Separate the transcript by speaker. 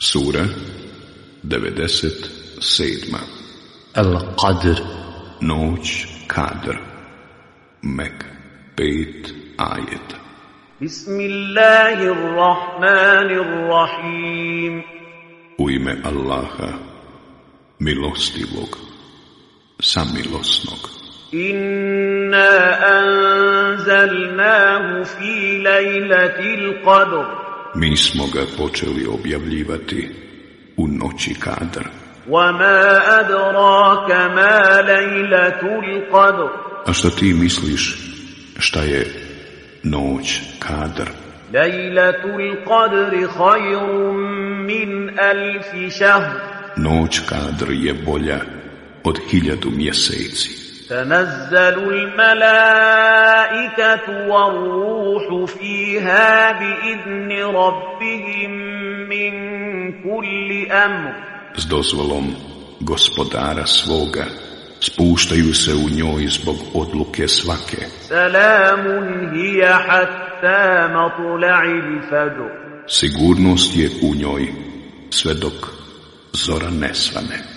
Speaker 1: Sura 97.
Speaker 2: Al-Qadr,
Speaker 1: Noć Kadr, Mek, 5 ajeta.
Speaker 3: Bismillahirrahmanirrahim.
Speaker 1: U ime Allaha, milostivog, samilosnog.
Speaker 3: Inna anzalnahu fi lejlatil qadr.
Speaker 1: Mi smo ga počeli objavljivati u noći Kadr.
Speaker 3: وَمَا أَدْرَاكَ مَا لَيْلَةُ الْقَدْرِ.
Speaker 1: A šta ti misliš šta je noć Kadr?
Speaker 3: لَيْلَةُ الْقَدْرِ خَيْرٌ مِّنْ أَلْفِ شَهْرٍ.
Speaker 1: Noć Kadr je bolja od 1000 mjeseci.
Speaker 3: تَنَزَّلُ الْمَلَائِكَةُ وَالرُّوحُ فِيهَا بِإِذْنِ رَبِّهِمْ مِنْ كُلِّ أَمْرٍ.
Speaker 1: S dozvolom gospodara svoga spuštaju se u njoj zbog odluke svake.
Speaker 3: Salamun hiya hatta matla'il fajr.
Speaker 1: Sigurnost je u njoj sve dok zora ne svane.